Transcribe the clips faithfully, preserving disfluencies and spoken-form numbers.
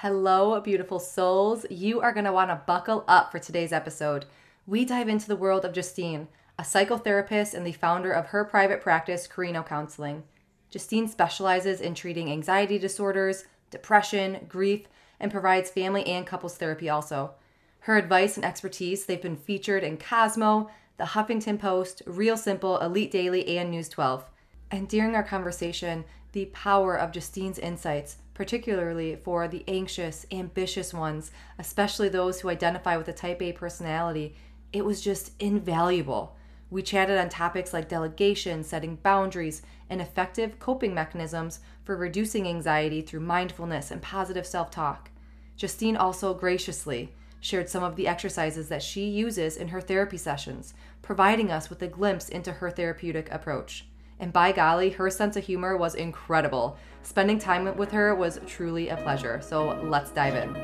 Hello, beautiful souls. You are going to want to buckle up for today's episode. We dive into the world of Justine, a psychotherapist and the founder of her private practice, Carino Counseling. Justine specializes in treating anxiety disorders, depression, grief, and provides family and couples therapy also. Her advice and expertise, they've been featured in Cosmo, The Huffington Post, Real Simple, Elite Daily, and News twelve. And during our conversation, the power of Justine's insights, particularly for the anxious, ambitious ones, especially those who identify with a type A personality, it was just invaluable. We chatted on topics like delegation, setting boundaries, and effective coping mechanisms for reducing anxiety through mindfulness and positive self-talk. Justine also graciously shared some of the exercises that she uses in her therapy sessions, providing us with a glimpse into her therapeutic approach. And by golly, her sense of humor was incredible. Spending time with her was truly a pleasure. So let's dive in.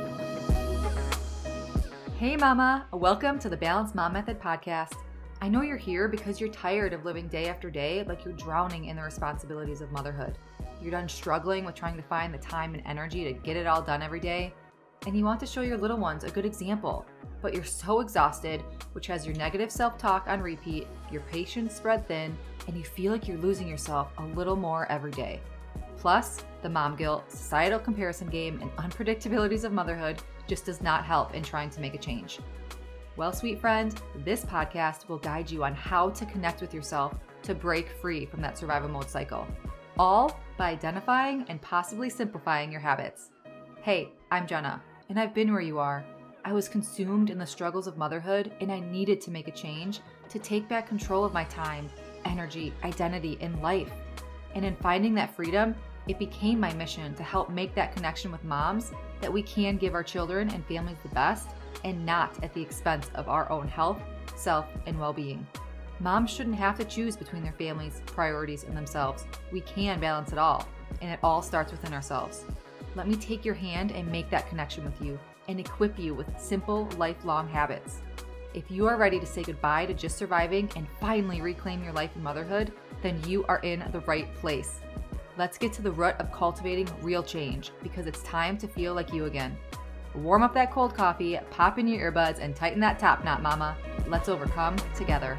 Hey mama, welcome to the Balanced Mom Method podcast. I know you're here because you're tired of living day after day like you're drowning in the responsibilities of motherhood. You're done struggling with trying to find the time and energy to get it all done every day. And you want to show your little ones a good example, but you're so exhausted, which has your negative self-talk on repeat, your patience spread thin, and you feel like you're losing yourself a little more every day. Plus, the mom guilt, societal comparison game, and unpredictabilities of motherhood just does not help in trying to make a change. Well, sweet friend, this podcast will guide you on how to connect with yourself to break free from that survival mode cycle, all by identifying and possibly simplifying your habits. Hey, I'm Jenna, and I've been where you are. I was consumed in the struggles of motherhood, and I needed to make a change to take back control of my time, energy, identity, and life. And in finding that freedom, it became my mission to help make that connection with moms that we can give our children and families the best and not at the expense of our own health, self, and well-being. Moms shouldn't have to choose between their families, priorities, and themselves. We can balance it all, and it all starts within ourselves. Let me take your hand and make that connection with you and equip you with simple, lifelong habits. If you are ready to say goodbye to just surviving and finally reclaim your life in motherhood, then you are in the right place. Let's get to the root of cultivating real change because it's time to feel like you again. Warm up that cold coffee, pop in your earbuds, and tighten that top knot, mama. Let's overcome together.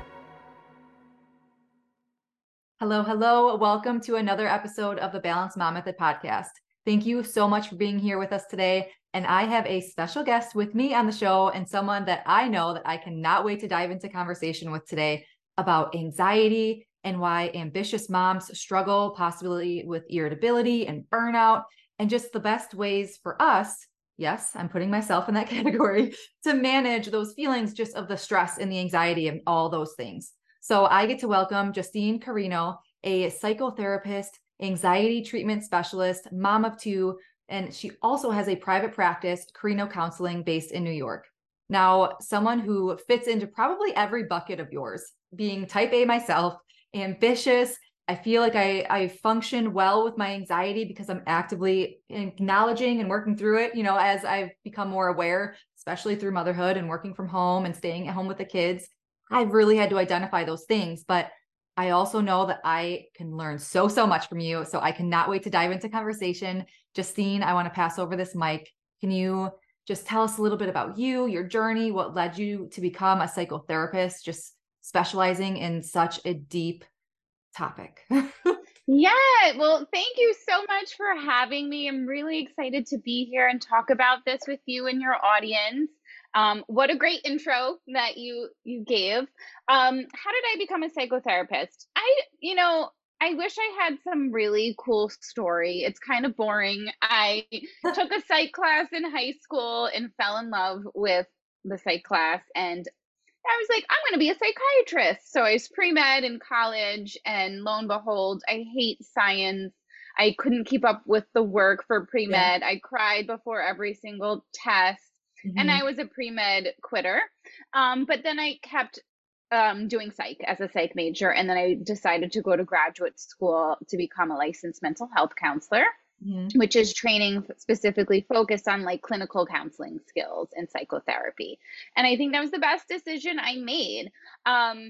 Hello, hello. Welcome to another episode of the Balanced Mom Method podcast. Thank you so much for being here with us today. And I have a special guest with me on the show and someone that I know that I cannot wait to dive into conversation with today about anxiety and why ambitious moms struggle possibly with irritability and burnout and just the best ways for us, yes, I'm putting myself in that category, to manage those feelings just of the stress and the anxiety and all those things. So I get to welcome Justine Carino, a psychotherapist, anxiety treatment specialist, mom of two, and she also has a private practice, Carino Counseling, based in New York. Now, someone who fits into probably every bucket of yours, being type A myself, ambitious. I feel like I, I function well with my anxiety because I'm actively acknowledging and working through it, you know, as I've become more aware, especially through motherhood and working from home and staying at home with the kids. I've really had to identify those things, but I also know that I can learn so, so much from you. So I cannot wait to dive into conversation. Justine, I want to pass over this mic. Can you just tell us a little bit about you, your journey, what led you to become a psychotherapist, just specializing in such a deep topic? Yeah, well, thank you so much for having me. I'm really excited to be here and talk about this with you and your audience. Um, what a great intro that you you gave. Um, how did I become a psychotherapist? I, you know, I wish I had some really cool story. It's kind of boring. I took a psych class in high school and fell in love with the psych class, and I was like, I'm going to be a psychiatrist. So I was pre-med in college, and lo and behold, I hate science. I couldn't keep up with the work for pre-med. Yeah. I cried before every single test, and Mm-hmm. I was a pre-med quitter. Um, but then I kept um, doing psych as a psych major, and then I decided to go to graduate school to become a licensed mental health counselor, Mm-hmm. which is training specifically focused on like clinical counseling skills and psychotherapy. And I think that was the best decision I made. Um,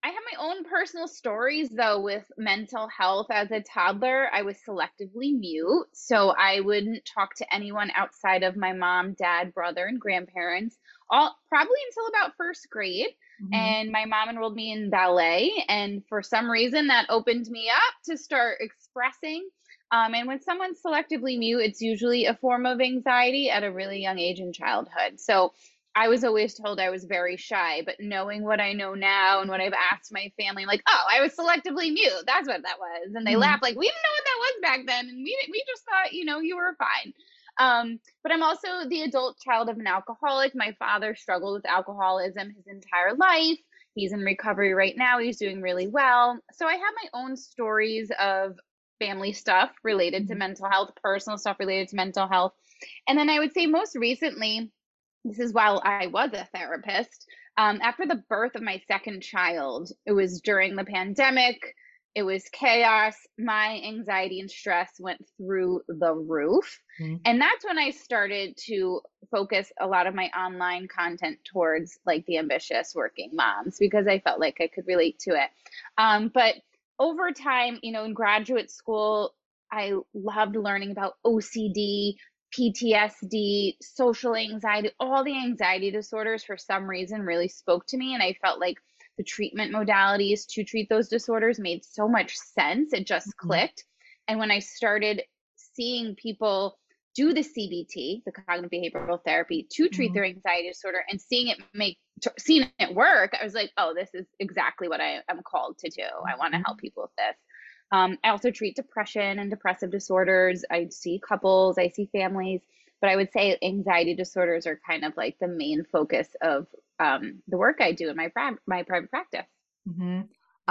I have my own personal stories though with mental health. As a toddler, I was selectively mute, so I wouldn't talk to anyone outside of my mom, dad, brother, and grandparents. All probably until about first grade. Mhm. And my mom enrolled me in ballet, and for some reason that opened me up to start expressing. Um, and when someone's selectively mute, it's usually a form of anxiety at a really young age in childhood. So I was always told I was very shy, but knowing what I know now and what I've asked my family, I'm like, oh, I was selectively mute. That's what that was. And they Mhm. laugh like, we didn't know what that was back then. And we, we just thought, you know, you were fine. Um, but I'm also the adult child of an alcoholic. My father struggled with alcoholism his entire life. He's in recovery right now. He's doing really well. So I have my own stories of family stuff related to Mhm. mental health, personal stuff related to mental health. And then I would say most recently, this is while I was a therapist. Um, after the birth of my second child, it was during the pandemic, it was chaos. My anxiety and stress went through the roof. Mhm. And that's when I started to focus a lot of my online content towards like the ambitious working moms because I felt like I could relate to it. Um, but over time, you know, in graduate school, I loved learning about O C D, P T S D, social anxiety, all the anxiety disorders for some reason really spoke to me. And I felt like the treatment modalities to treat those disorders made so much sense. It just Mhm. clicked. And when I started seeing people do the C B T, the cognitive behavioral therapy, to treat Mhm. their anxiety disorder and seeing it make, seeing it work, I was like, oh, this is exactly what I am called to do. I want to help Mhm. people with this. Um, I also treat depression and depressive disorders. I see couples, I see families, but I would say anxiety disorders are kind of like the main focus of um, the work I do in my pri- my private practice. Mhm.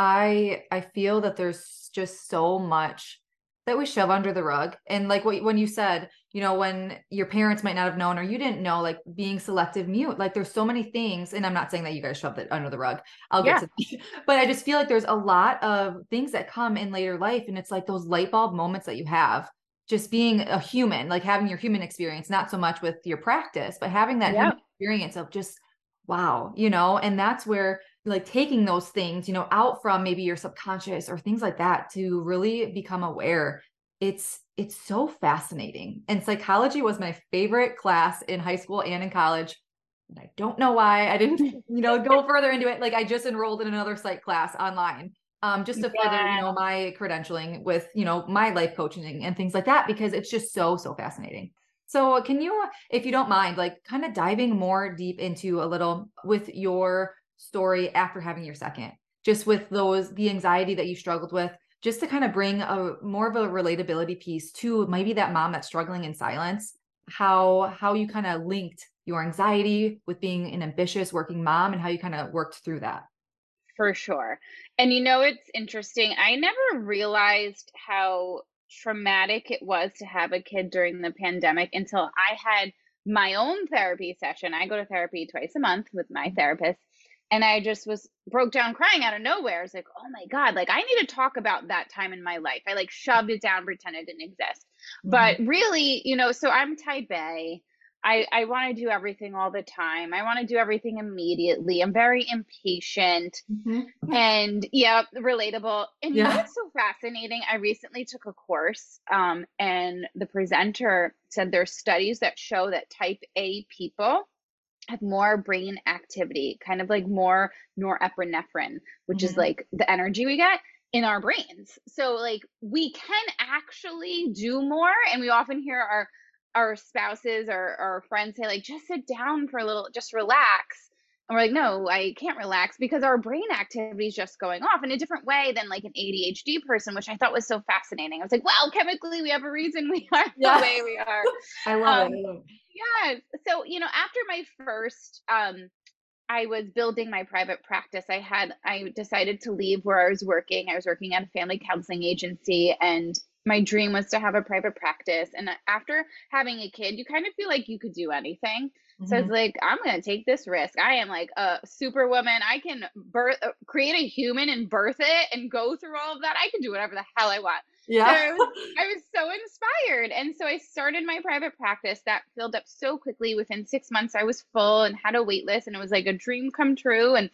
I I feel that there's just so much that we shove under the rug. And like what when you said, you know, when your parents might not have known or you didn't know, like being selective mute, like there's so many things. And I'm not saying that you guys shoved it under the rug. I'll get Yeah. to that. But I just feel like there's a lot of things that come in later life. And it's like those light bulb moments that you have, just being a human, like having your human experience, not so much with your practice, but having that human Yeah. experience of just wow, you know, and that's where like taking those things, you know, out from maybe your subconscious or things like that to really become aware. It's it's so fascinating. And psychology was my favorite class in high school and in college. And I don't know why I didn't, you know, go further into it. Like I just enrolled in another psych class online. Um, just to further, you know, Yeah. my credentialing with, you know, my life coaching and things like that, because it's just so, so fascinating. So can you, if you don't mind, like kind of diving more deep into a little with your story after having your second, just with those, the anxiety that you struggled with, just to kind of bring a more of a relatability piece to maybe that mom that's struggling in silence, how, how you kind of linked your anxiety with being an ambitious working mom and how you kind of worked through that. For sure. And you know, it's interesting. I never realized how traumatic it was to have a kid during the pandemic until I had my own therapy session. I go to therapy twice a month with my therapist. And I just was broke down crying out of nowhere. I was like, oh my God, like I need to talk about that time in my life. I like shoved it down, pretended it didn't exist. Mm-hmm. But really, you know, so I'm type A. I, I want to do everything all the time. I want to do everything immediately. I'm very impatient. Mm-hmm. And yeah, relatable. And you know Yeah. what's so fascinating? I recently took a course, um, and the presenter said there's studies that show that type A people have more brain activity, kind of like more norepinephrine, which is Mm-hmm. like the energy we get in our brains. So like we can actually do more, and we often hear our our spouses or our friends say like just sit down for a little, just relax. And we're like, no, I can't relax because our brain activity is just going off in a different way than like an A D H D person, which I thought was so fascinating. I was like, well, chemically, we have a reason we are the Yeah. way we are. I love it. Um, I love it. yes. So, you know, after my first, um, I was building my private practice. I had, I decided to leave where I was working. I was working at a family counseling agency, and my dream was to have a private practice. And after having a kid, you kind of feel like you could do anything. So I was Mm-hmm. like, I'm going to take this risk. I am like a superwoman. I can birth, uh, create a human and birth it and go through all of that. I can do whatever the hell I want. So Yeah. I was, I was so inspired. And so I started my private practice that filled up so quickly. Within six months, I was full and had a wait list, and it was like a dream come true. And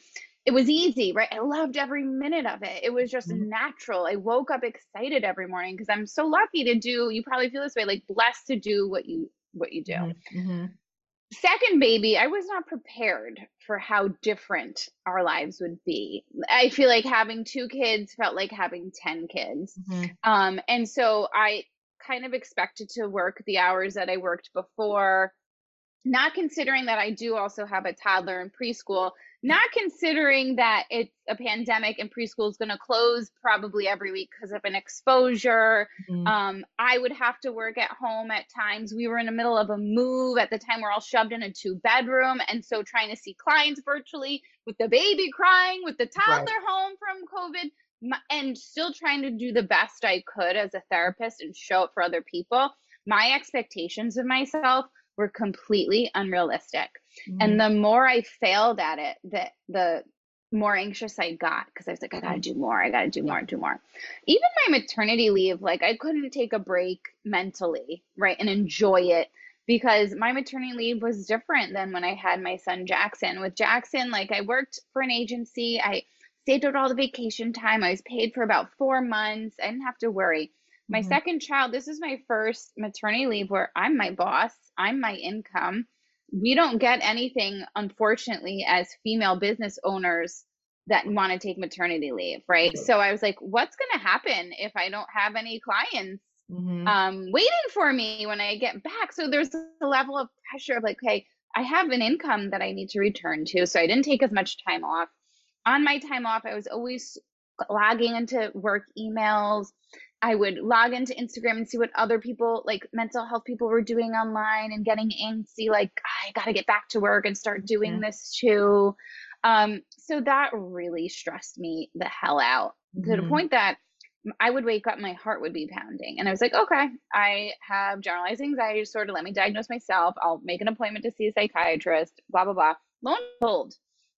it was easy, right? I loved every minute of it. It was just Mhm. natural. I woke up excited every morning because I'm so lucky to do, you probably feel this way, like blessed to do what you what you do. Mhm. Mhm. Second baby, I was not prepared for how different our lives would be. I feel like having two kids felt like having ten kids. Mhm. Um, and so I kind of expected to work the hours that I worked before, not considering that I do also have a toddler in preschool, not considering that it's a pandemic and preschool is going to close probably every week because of an exposure. Mhm. Um, I would have to work at home at times. We were in the middle of a move at the time. We're all shoved in a two bedroom. And so trying to see clients virtually with the baby crying, with the Right. toddler home from COVID, my, and still trying to do the best I could as a therapist and show up for other people. My expectations of myself were completely unrealistic. And Mhm. the more I failed at it, the the more anxious I got because I was like, I gotta Mhm. do more, I gotta do Yeah. more, do more. Even my maternity leave, like I couldn't take a break mentally, right, and enjoy it because my maternity leave was different than when I had my son Jackson. With Jackson, like I worked for an agency, I saved out all the vacation time, I was paid for about four months, I didn't have to worry. My Mhm. second child, this is my first maternity leave where I'm my boss, I'm my income. We don't get anything, unfortunately, as female business owners that want to take maternity leave, right? Right. So I was like, what's going to happen if I don't have any clients Mhm. um, waiting for me when I get back? So there's a level of pressure of like, okay, I have an income that I need to return to. So I didn't take as much time off. On my time off, I was always logging into work emails. I would log into Instagram and see what other people, like mental health people, were doing online and getting antsy, like, I got to get back to work and start doing Mhm. this too. Um, so that really stressed me the hell out to the Mhm. point that I would wake up, my heart would be pounding. And I was like, okay, I have generalized anxiety disorder. Let me diagnose myself. I'll make an appointment to see a psychiatrist, blah, blah, blah. Lo and behold,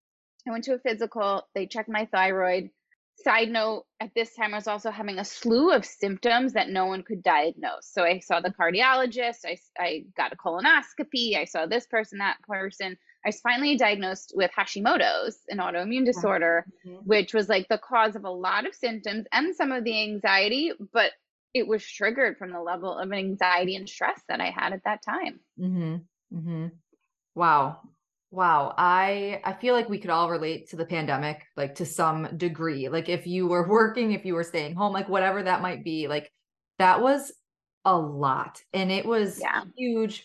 I went to a physical. They checked my thyroid. Side note, at this time, I was also having a slew of symptoms that no one could diagnose. So I saw the cardiologist. I, I got a colonoscopy. I saw this person, that person. I was finally diagnosed with Hashimoto's, an autoimmune disorder, Mhm. which was like the cause of a lot of symptoms and some of the anxiety, but it was triggered from the level of anxiety and stress that I had at that time. Mhm. Mhm. Wow. Wow. I I feel like we could all relate to the pandemic, like to some degree. Like if you were working, if you were staying home, like whatever that might be, like that was a lot. And it was Yeah, huge.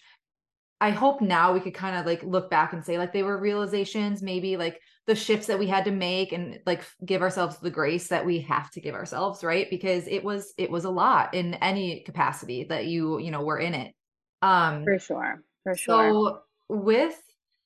I hope now we could kind of like look back and say like they were realizations, maybe like the shifts that we had to make and like give ourselves the grace that we have to give ourselves, right? Because it was it was a lot in any capacity that you, you know, were in it. Um, for sure. For sure. so with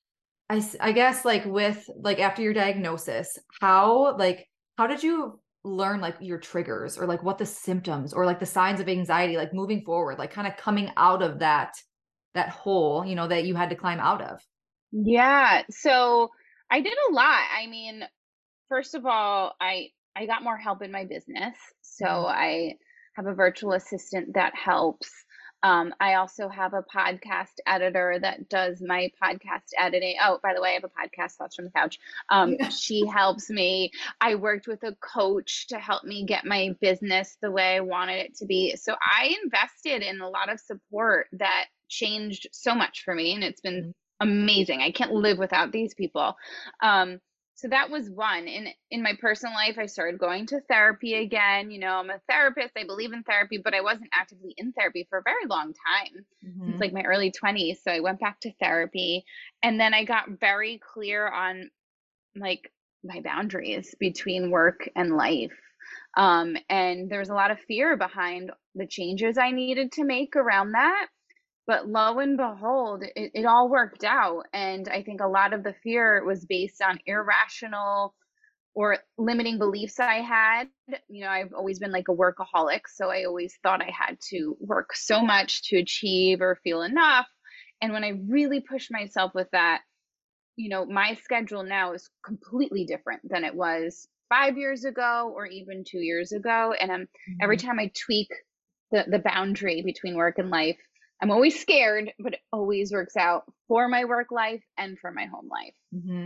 I, s- I guess like with like after your diagnosis, how like how did you learn like your triggers or like what the symptoms or like the signs of anxiety like moving forward, like kind of coming out of that that hole, you know, that you had to climb out of? Yeah. So I did a lot. I mean, first of all, I I got more help in my business. So Mhm. I have a virtual assistant that helps. Um, I also have a podcast editor that does my podcast editing. Oh, by the way, I have a podcast, Thoughts from the Couch. Um, Yeah. she helps me. I worked with a coach to help me get my business the way I wanted it to be. So I invested in a lot of support that changed so much for me, and it's been Mhm. amazing. I can't live without these people. Um, so that was one. In in my personal life, I started going to therapy again. You know, I'm a therapist. I believe in therapy, but I wasn't actively in therapy for a very long time, since Mhm. like my early twenties. So I went back to therapy, and then I got very clear on like my boundaries between work and life. Um, and there was a lot of fear behind the changes I needed to make around that, but lo and behold, it, it all worked out. And I think a lot of the fear was based on irrational or limiting beliefs I had. You know, I've always been like a workaholic. So I always thought I had to work so much to achieve or feel enough. And when I really pushed myself with that, you know, my schedule now is completely different than it was five years ago or even two years ago. And I'm every Mhm. time I tweak the, the boundary between work and life, I'm always scared, but it always works out for my work life and for my home life. Mhm.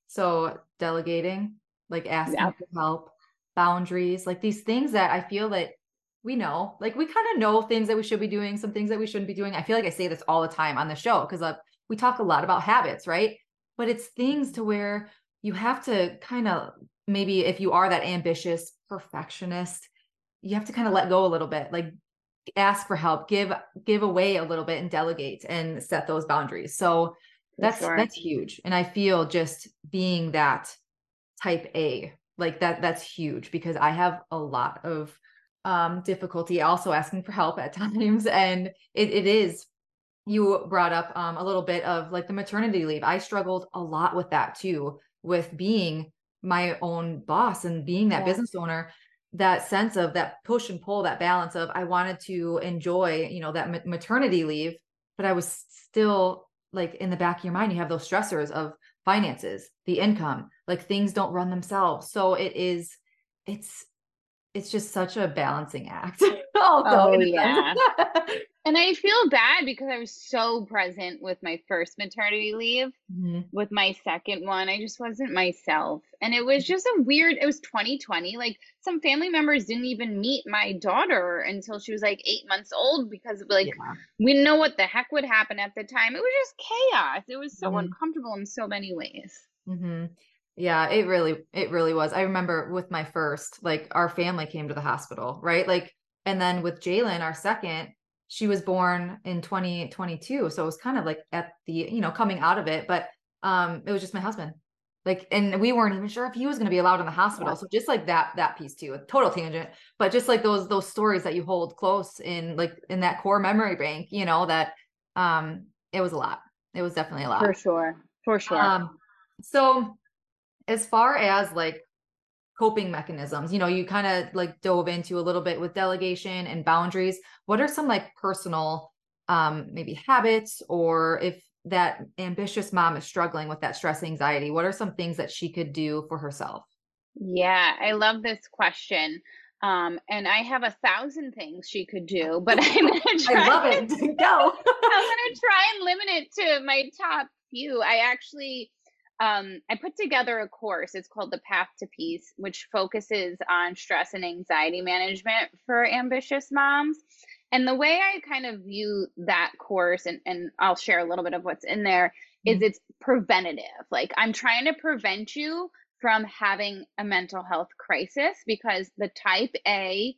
So delegating, like asking Yeah, for help, boundaries, like these things that I feel that we know, like we kind of know things that we should be doing, some things that we shouldn't be doing. I feel like I say this all the time on the show because uh, we talk a lot about habits, right? But it's things to where you have to kind of, maybe if you are that ambitious perfectionist, you have to kind of let go a little bit, like ask for help, give give away a little bit and delegate and set those boundaries. So for that's sure. that's huge. And I feel just being that type A, like that that's huge because I have a lot of um difficulty also asking for help at times. And it, it is, you brought up um a little bit of like the maternity leave. I struggled a lot with that too, with being my own boss and being that Yeah. business owner, that sense of that push and pull, that balance of I wanted to enjoy, you know, that ma- maternity leave, but I was still like in the back of your mind, you have those stressors of finances, the income, like things don't run themselves. So it is, it's, it's just such a balancing act also Oh in a sense. yeah. And I feel bad because I was so present with my first maternity leave. Mhm. With my second one, I just wasn't myself. And it was just a weird, it was twenty twenty. Like some family members didn't even meet my daughter until she was like eight months old because like Yeah. we didn't know what the heck would happen at the time. It was just chaos. It was so Mhm. uncomfortable in so many ways. hmm Yeah, it really, it really was. I remember with my first, like our family came to the hospital, right? Like, and then with Jalen, our second, she was born in twenty twenty-two. So it was kind of like at the, you know, coming out of it, but um, it was just my husband. Like, and we weren't even sure if he was going to be allowed in the hospital. Yeah, So just like that, that piece too, a total tangent, but just like those, those stories that you hold close in, like in that core memory bank, you know, that um, it was a lot. It was definitely a lot. for sure. For sure. Um, so as far as like coping mechanisms, you know, you kind of like dove into a little bit with delegation and boundaries. What are some like personal um maybe habits, or if that ambitious mom is struggling with that stress anxiety, what are some things that she could do for herself? Yeah, I love this question. Um, and I have a thousand things she could do, but I'm gonna I try love it. Go. I'm gonna try and limit it to my top few. I actually um, I put together a course. It's called The Path to Peace, which focuses on stress and anxiety management for ambitious moms. And the way I kind of view that course, and, and I'll share a little bit of what's in there, is Mhm. it's preventative. Like I'm trying to prevent you from having a mental health crisis because the type A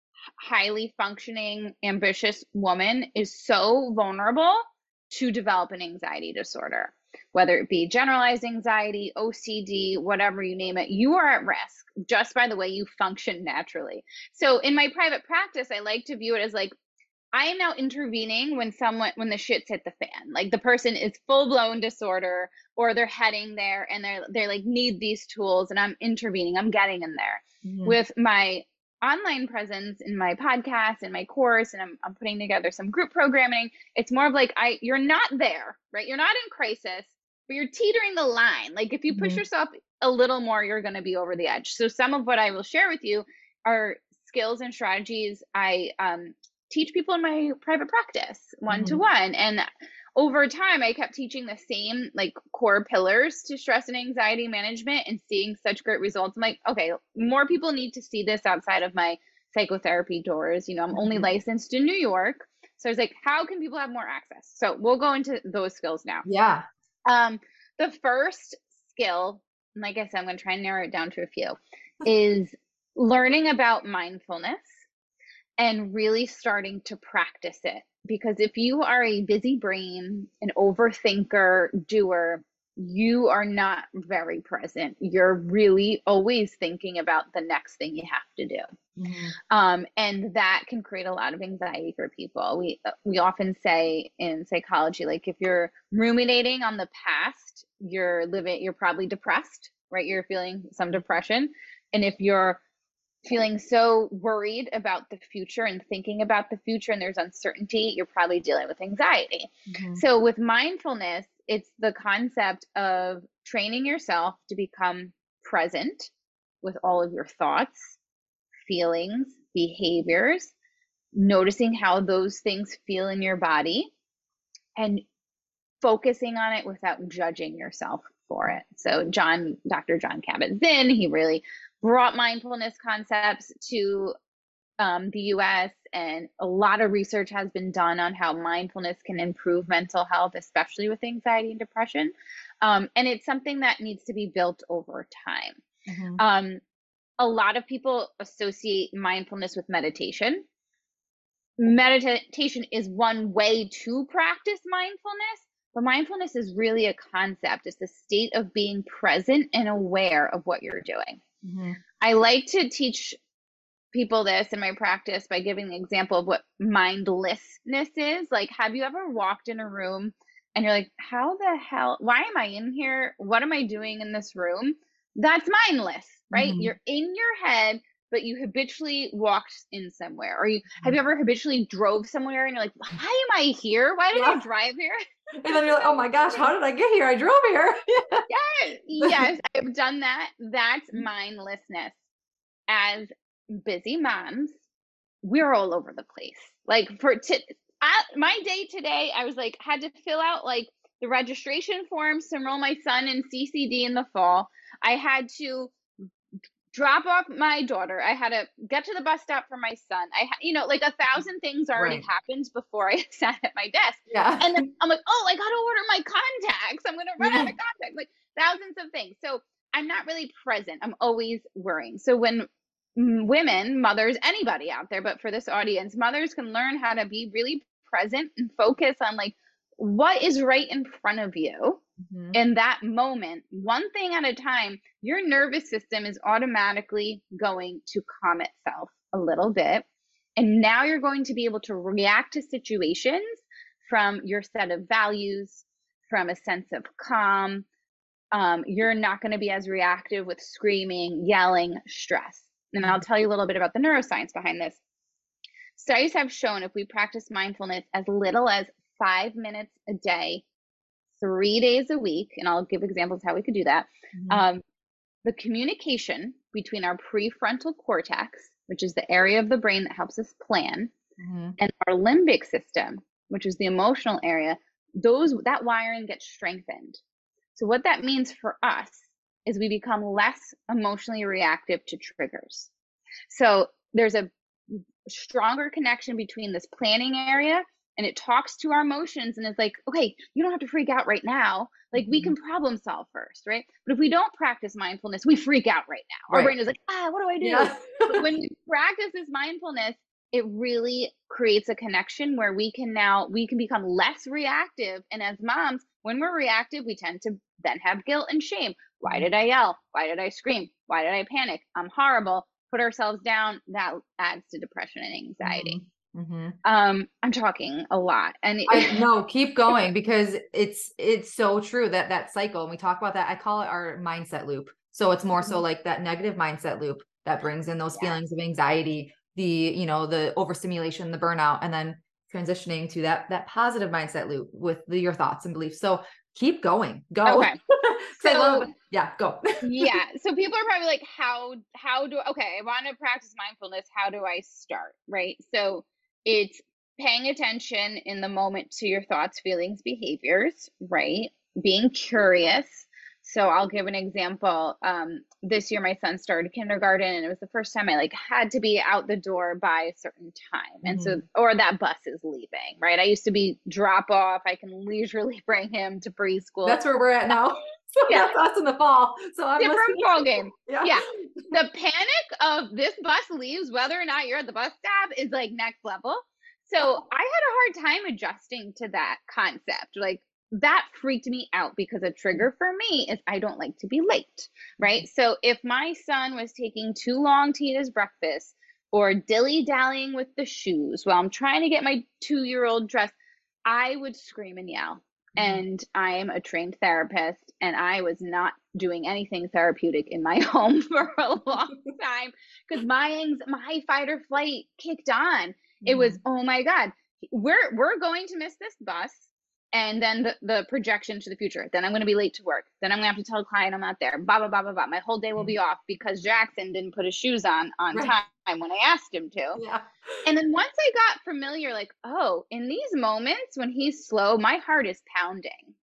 highly functioning, ambitious woman is so vulnerable to develop an anxiety disorder, whether it be generalized anxiety, O C D, whatever you name it. You are at risk just by the way you function naturally. So in my private practice, I like to view it as like, I am now intervening when someone when the shit's hit the fan. Like the person is full blown disorder or they're heading there and they're they're like need these tools and I'm intervening. I'm getting in there. Mhm. With my online presence in my podcast and my course and I'm I'm putting together some group programming, it's more of like I you're not there, right? You're not in crisis, but you're teetering the line. Like if you push Mhm. yourself a little more, you're going to be over the edge. So some of what I will share with you are skills and strategies I um teach people in my private practice one to Mhm. one. And over time, I kept teaching the same like core pillars to stress and anxiety management and seeing such great results. I'm like, okay, more people need to see this outside of my psychotherapy doors. You know, I'm only Mhm. licensed in New York. So I was like, how can people have more access? So we'll go into those skills now. Yeah. Um, the first skill, and like I said, I'm going to try and narrow it down to a few, is learning about mindfulness and really starting to practice it. Because if you are a busy brain, an overthinker, doer, you are not very present. You're really always thinking about the next thing you have to do. Mhm. Um, and that can create a lot of anxiety for people. We we often say in psychology, like if you're ruminating on the past, you're living, you're probably depressed, right? You're feeling some depression. And if you're feeling so worried about the future and thinking about the future and there's uncertainty, you're probably dealing with anxiety. Mhm. So, with mindfulness, it's the concept of training yourself to become present with all of your thoughts, feelings, behaviors, noticing how those things feel in your body, and focusing on it without judging yourself for it. So John, Doctor John Kabat-Zinn, he really brought mindfulness concepts to um, the U S, and a lot of research has been done on how mindfulness can improve mental health, especially with anxiety and depression. Um, and it's something that needs to be built over time. Mm-hmm. Um, a lot of people associate mindfulness with meditation. Meditation is one way to practice mindfulness, but mindfulness is really a concept. It's the state of being present and aware of what you're doing. Mm-hmm. I like to teach people this in my practice by giving the example of what mindlessness is. Like, have you ever walked in a room and you're like, how the hell, why am I in here? What am I doing in this room? That's mindless, right? Mm-hmm. You're in your head, but you habitually walked in somewhere. Or you have you ever habitually drove somewhere and you're like, why am I here? Why did Yeah. I drive here? And then you're like, oh my gosh, how did I get here? I drove here. Yes, yes, I've done that. That's mindlessness. As busy moms, we're all over the place. Like for t- I, my day today, I was like, had to fill out like the registration forms to enroll my son in C C D in the fall. I had to drop off my daughter. I had to get to the bus stop for my son. I, ha- you know, like a thousand things already Right. happened before I sat at my desk. Yeah. And then I'm like, oh, I got to order my contacts. I'm going to run Yeah. out of contacts. Like thousands of things. So I'm not really present. I'm always worrying. So when m- women, mothers, anybody out there, but for this audience, mothers can learn how to be really present and focus on like what is right in front of you. Mm-hmm. In that moment, one thing at a time, your nervous system is automatically going to calm itself a little bit. And now you're going to be able to react to situations from your set of values, from a sense of calm. Um, you're not going to be as reactive with screaming, yelling, stress. And I'll tell you a little bit about the neuroscience behind this. Studies have shown if we practice mindfulness as little as five minutes a day, three days a week, and I'll give examples how we could do that. Mm-hmm. Um, the communication between our prefrontal cortex, which is the area of the brain that helps us plan, Mm-hmm. and our limbic system, which is the emotional area, those that wiring gets strengthened. So what that means for us is we become less emotionally reactive to triggers. So there's a stronger connection between this planning area, and it talks to our emotions and it's like, okay, you don't have to freak out right now. Like we can problem solve first, right? But if we don't practice mindfulness, we freak out right now. Our Right. brain is like, ah, what do I do? Yeah. But when we practice this mindfulness, it really creates a connection where we can now, we can become less reactive. And as moms, when we're reactive, we tend to then have guilt and shame. Why did I yell? Why did I scream? Why did I panic? I'm horrible. Put ourselves down. That adds to depression and anxiety. Mm-hmm. Um, I'm talking a lot, and it, I no, keep going because it's it's so true that that cycle. And we talk about that. I call it our mindset loop. So it's more so like that negative mindset loop that brings in those Yeah. feelings of anxiety, the you know the overstimulation, the burnout, and then transitioning to that that positive mindset loop with the, your thoughts and beliefs. So keep going, go. Okay. 'Cause I love- So yeah, go. yeah. So people are probably like, how how do okay, I want to practice mindfulness. How do I start? Right. So it's paying attention in the moment to your thoughts, feelings, behaviors, right? Being curious. So I'll give an example. Um, this year my son started kindergarten, and it was the first time I like had to be out the door by a certain time. And so, or that bus is leaving, right? I used to be drop off. I can leisurely bring him to preschool. That's where we're at now. So Yeah. that's us in the fall. So I'm Different listening. ball game. Yeah. Yeah. The panic of this bus leaves, whether or not you're at the bus stop, is like next level. So I had a hard time adjusting to that concept. Like that freaked me out because a trigger for me is I don't like to be late, right? So if my son was taking too long to eat his breakfast or dilly-dallying with the shoes while I'm trying to get my two-year-old dressed, I would scream and yell. And I am a trained therapist, and I was not doing anything therapeutic in my home for a long time because my my fight or flight kicked on. It was, oh my God, we're we're going to miss this bus. And then the, the projection to the future. Then I'm going to be late to work. Then I'm going to have to tell a client I'm not there. Blah, blah, blah, blah, blah. My whole day will be off because Jackson didn't put his shoes on on Right. time when I asked him to. Yeah. And then once I got familiar, like, oh, in these moments when he's slow, my heart is pounding.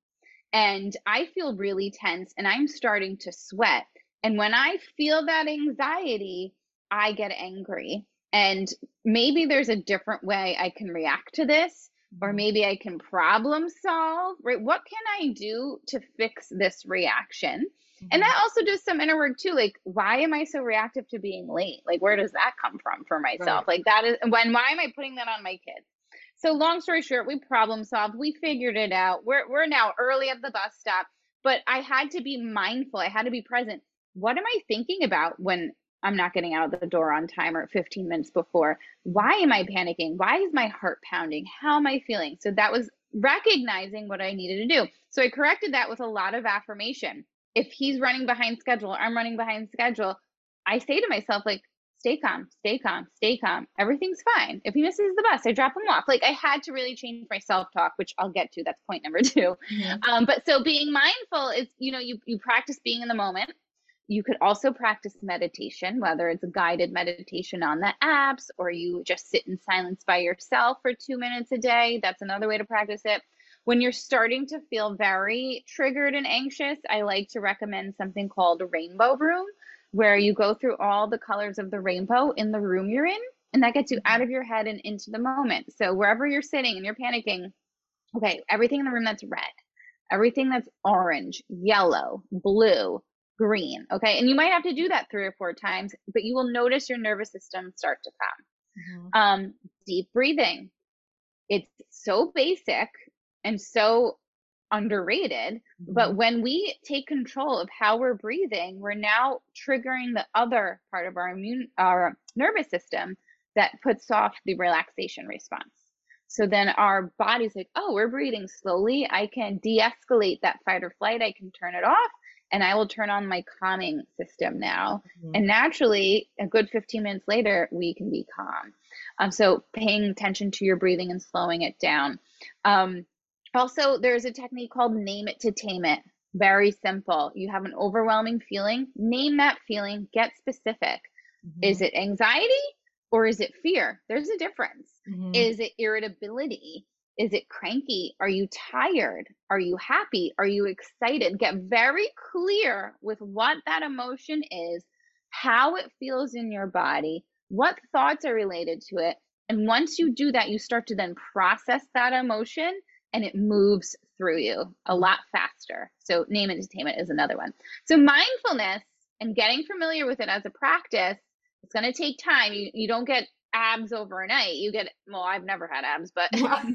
and I feel really tense and I'm starting to sweat. And when I feel that anxiety, I get angry. And maybe there's a different way I can react to this, or Mhm. maybe I can problem solve, right? What can I do to fix this reaction? And Mhm. that also does some inner work too. Like, why am I so reactive to being late? Like, where does that come from for myself? Right. Like, that is when, why am I putting that on my kids? So long story short, we problem solved. We figured it out. We're we're now early at the bus stop, but I had to be mindful. I had to be present. What am I thinking about when I'm not getting out of the door on time or fifteen minutes before? Why am I panicking? Why is my heart pounding? How am I feeling? So that was recognizing what I needed to do. So I corrected that with a lot of affirmation. If he's running behind schedule, I'm running behind schedule. I say to myself, like, stay calm, stay calm, stay calm. Everything's fine. If he misses the bus, I drop him off. Like, I had to really change my self-talk, which I'll get to. That's point number two. Mhm. Um, but so being mindful is, you know, you you practice being in the moment. You could also practice meditation, whether it's a guided meditation on the apps or you just sit in silence by yourself for two minutes a day. That's another way to practice it. When you're starting to feel very triggered and anxious, I like to recommend something called a rainbow room, where you go through all the colors of the rainbow in the room you're in, and that gets you out Mhm. of your head and into the moment. So wherever you're sitting and you're panicking, okay, everything in the room that's red, everything that's orange, yellow, blue, green, okay? And you might have to do that three or four times, but you will notice your nervous system start to Mhm. calm. Um, deep breathing. It's so basic and so underrated, but Mhm. when we take control of how we're breathing, we're now triggering the other part of our immune our nervous system that puts off the relaxation response. So then our body's like, oh, we're breathing slowly. I can de-escalate that fight or flight. I can turn it off and I will turn on my calming system now. Mhm. And naturally, a good fifteen minutes later, we can be calm. Um, so paying attention to your breathing and slowing it down. Um, also, there's a technique called name it to tame it. Very simple. You have an overwhelming feeling, name that feeling, get specific. Is Mhm. it anxiety or is it fear? There's a difference. Mhm. Is it irritability? Is it cranky? Are you tired? Are you happy? Are you excited? Get very clear with what that emotion is, how it feels in your body, what thoughts are related to it. And once you do that, you start to then process that emotion and it moves through you a Mhm. lot faster. So, name it to tame it is another one. So, mindfulness and getting familiar with it as a practice, it's going to take time. You, you don't get abs overnight. You get, well, I've never had abs, but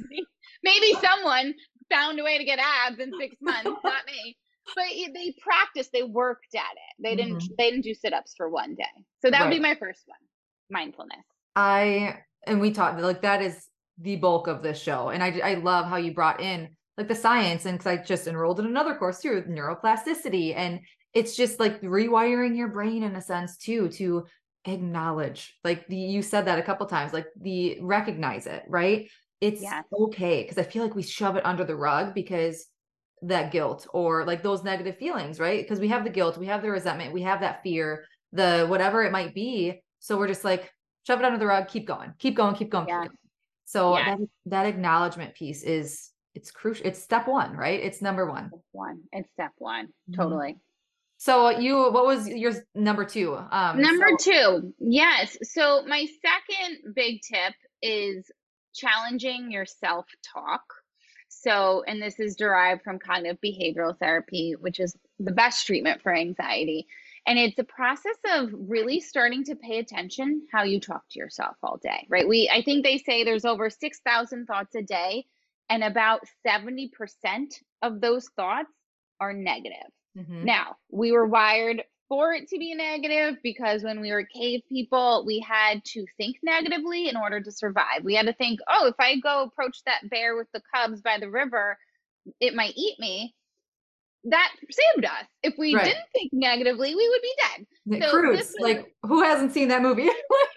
maybe someone found a way to get abs in six months, not me. But they practiced, they worked at it. They didn't Mhm. they didn't do sit-ups for one day. So that would be Right. my first one. Mindfulness. I and we talked like that is the bulk of this show, and I I love how you brought in like the science, and because I just enrolled in another course too, neuroplasticity, and it's just like rewiring your brain in a sense too to acknowledge like the you said that a couple times, like the recognize it, right? It's Yes. okay because I feel like we shove it under the rug because that guilt or like those negative feelings, right? Because we have the guilt, we have the resentment, we have that fear, the whatever it might be. So we're just like shove it under the rug, keep going, keep going, keep going, keep Yes. going. So Yes. that that acknowledgement piece is it's crucial. It's step one, right? It's number one. It's one. It's step one. Mhm. Totally. So you, what was your number two? Um, Number so two, yes. So my second big tip is challenging your self-talk. So, and this is derived from cognitive behavioral therapy, which is the best treatment for anxiety. And it's a process of really starting to pay attention how you talk to yourself all day, right? We, I think they say there's over six thousand thoughts a day, and about seventy percent of those thoughts are negative. mhm. Now, we were wired for it to be negative because when we were cave people, we had to think negatively in order to survive. We had to think, oh, if I go approach that bear with the cubs by the river, it might eat me. That saved us. If we Right. didn't think negatively, we would be dead. Nick So this Cruz, was like who hasn't seen that movie?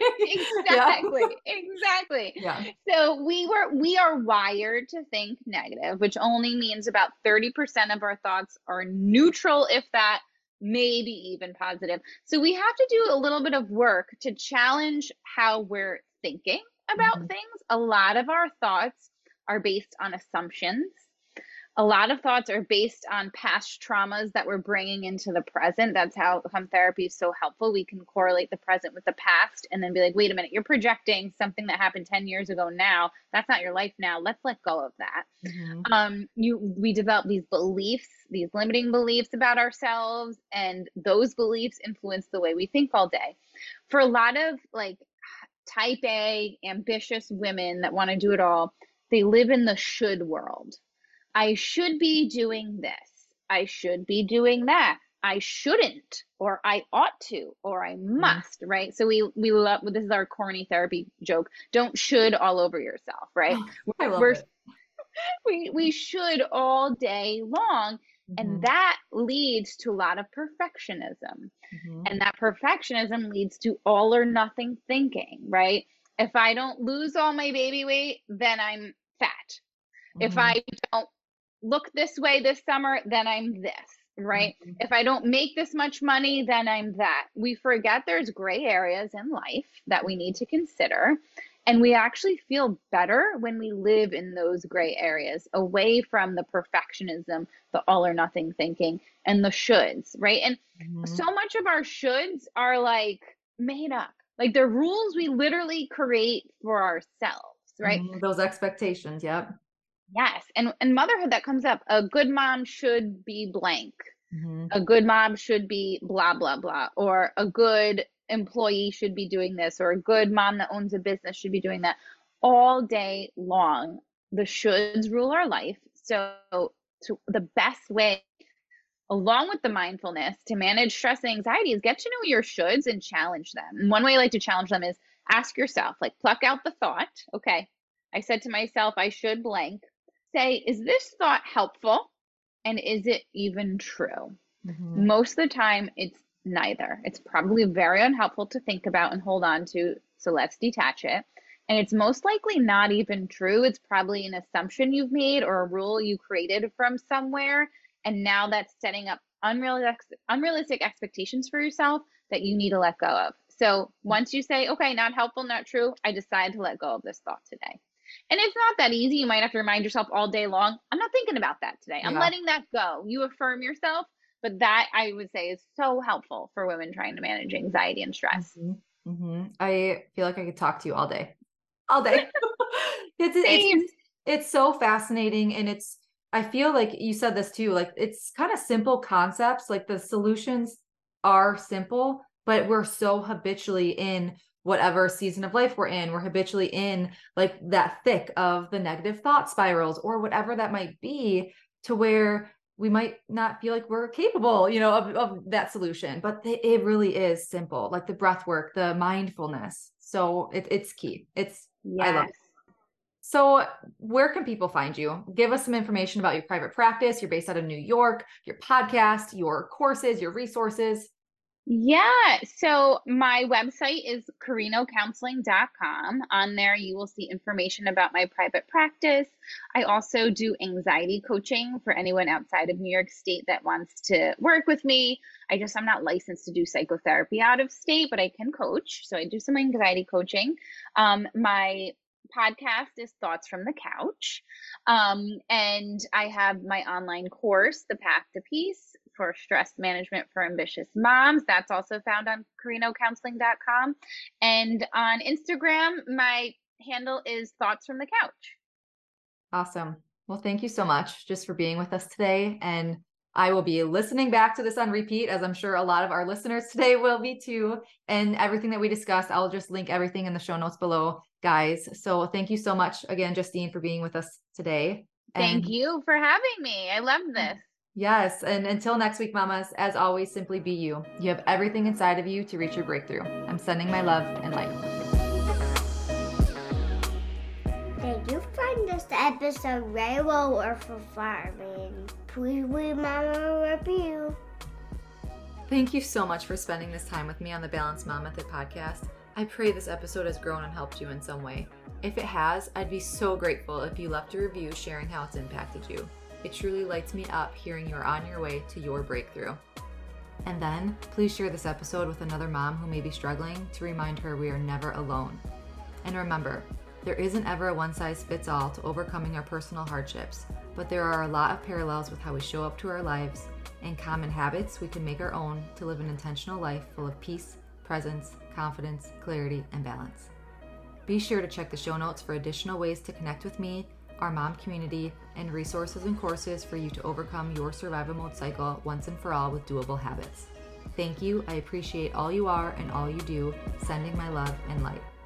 Yeah. exactly, exactly. Yeah. So we were we are wired to think negative, which only means about thirty percent of our thoughts are neutral, if that, maybe even positive. So we have to do a little bit of work to challenge how we're thinking about Mhm. things. A lot of our thoughts are based on assumptions. a lot of thoughts are based on past traumas that we're bringing into the present. That's how home therapy is so helpful. We can correlate the present with the past and then be like, wait a minute, you're projecting something that happened ten years ago now. That's not your life now. Let's let go of that. Mm-hmm. Um, you, we develop these beliefs, these limiting beliefs about ourselves, and those beliefs influence the way we think all day. For a lot of like type A, ambitious women that want to do it all, they live in the should world. I should be doing this. I should be doing that. I shouldn't, or I ought to, or I must, mm-hmm. right? So we we love, this is our corny therapy joke. Don't should all over yourself, right? I love We're, it. we we should all day long, mm-hmm. and that leads to a lot of perfectionism, mm-hmm. and that perfectionism leads to all or nothing thinking, right? If I don't lose all my baby weight, then I'm fat. Mm-hmm. If I don't look this way this summer, then I'm this, right? Mm-hmm. If I don't make this much money, then I'm that. We forget there's gray areas in life that we need to consider. And we actually feel better when we live in those gray areas, away from the perfectionism, the all or nothing thinking, and the shoulds, right? And mm-hmm. so much of our shoulds are like made up. Like they're rules we literally create for ourselves, right? Mm-hmm. Those expectations, yep. Yes. And and motherhood, that comes up. A good mom should be blank. Mm-hmm. A good mom should be blah, blah, blah. Or a good employee should be doing this. Or a good mom that owns a business should be doing that. All day long, the shoulds rule our life. So to, the best way, along with the mindfulness, to manage stress and anxiety is get to know your shoulds and challenge them. And one way I like to challenge them is ask yourself, like pluck out the thought. Okay, I said to myself, I should blank. Say, is this thought helpful? And is it even true? Mm-hmm. Most of the time, it's neither. It's probably very unhelpful to think about and hold on to. So let's detach it. And it's most likely not even true. It's probably an assumption you've made or a rule you created from somewhere. And now that's setting up unrealistic, unrealistic expectations for yourself that you need to let go of. So once you say, okay, not helpful, not true, I decide to let go of this thought today. And it's not that easy. You might have to remind yourself all day long, I'm not thinking about that today. I'm yeah. letting that go. You affirm yourself. But that, I would say, is so helpful for women trying to manage anxiety and stress. Mm-hmm. Mm-hmm. I feel like I could talk to you all day. All day. it's, it's, it's so fascinating. And it's, I feel like you said this too, like it's kind of simple concepts. Like the solutions are simple, but we're so habitually in whatever season of life we're in, we're habitually in like that thick of the negative thought spirals or whatever that might be, to where we might not feel like we're capable, you know, of, of that solution, but th- it really is simple, like the breath work, the mindfulness. So it, it's key. It's, yes. I love it. So where can people find you? Give us some information about your private practice. You're based out of New York, your podcast, your courses, your resources. Yeah. So my website is carino counseling dot com. On there, you will see information about my private practice. I also do anxiety coaching for anyone outside of New York State that wants to work with me. I just, I'm not licensed to do psychotherapy out of state, but I can coach. So I do some anxiety coaching. Um, my podcast is Thoughts from the Couch. Um, and I have my online course, The Path to Peace, for stress management for ambitious moms. That's also found on carino counseling dot com. And on Instagram, my handle is Thoughts from the Couch. Awesome. Well, thank you so much just for being with us today. And I will be listening back to this on repeat, as I'm sure a lot of our listeners today will be too. And everything that we discussed, I'll just link everything in the show notes below, guys. So thank you so much again, Justine, for being with us today. Thank and- you for having me. I love this. Yes. And until next week, mamas, as always, simply be you. You have everything inside of you to reach your breakthrough. I'm sending my love and light. Did you find this episode very well worth for farming? Please leave Mama a review. Thank you so much for spending this time with me on the Balanced Mom Method podcast. I pray this episode has grown and helped you in some way. If it has, I'd be so grateful if you left a review sharing how it's impacted you. It truly lights me up hearing you're on your way to your breakthrough. And then, please share this episode with another mom who may be struggling to remind her we are never alone. And remember, there isn't ever a one-size-fits-all to overcoming our personal hardships. but there are a lot of parallels with how we show up to our lives and common habits we can make our own to live an intentional life full of peace, presence, confidence, clarity, and balance. Be sure to check the show notes for additional ways to connect with me, our mom community, and resources and courses for you to overcome your survival mode cycle once and for all with doable habits. Thank you. I appreciate all you are and all you do. Sending my love and light.